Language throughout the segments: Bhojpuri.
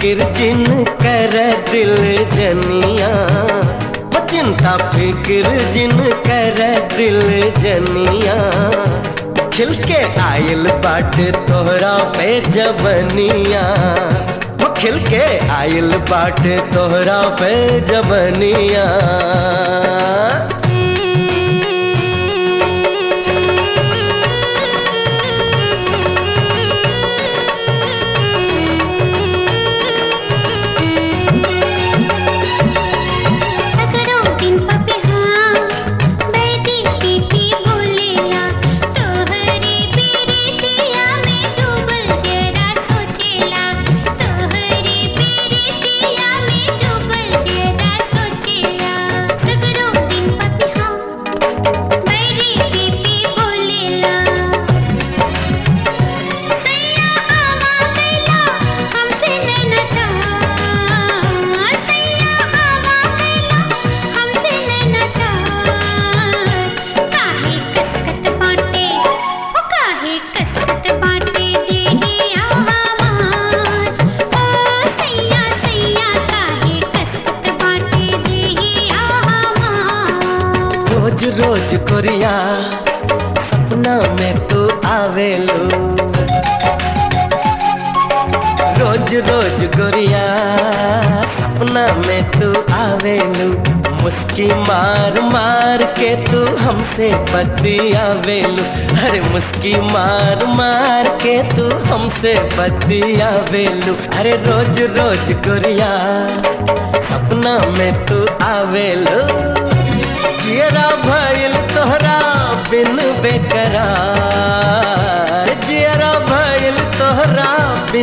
फिकिर जिन कर दिल जनिया, वो चिंता फिकिर जिन कर दिल जनिया, खिलके आयल बाट तोहरा पे जबनिया, वो खिलके आयल बाट तोहरा पे जबनिया। रोज रोज कोरिया सपना में तू आवेलू, रोज रोज गोरिया सपना में तू आवेलू, मुस्की मार मार के तू हमसे बतियावेलू, अरे मुस्की मार मार के तू हमसे बतियावेलू, अरे रोज रोज गोरिया सपना में तू आवेलू। जियरा भइल तोहरा बिन बेकरार, जियरा भइल तोहरा बिन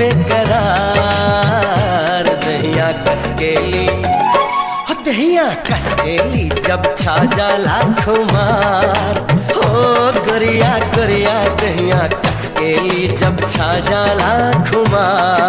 बेकरार, दहिया कसकेली हो दहिया कसकेली जब छा जाला खुमार, हो गोरिया गोरिया दहिया कसकेली जब छा जाला खुमार।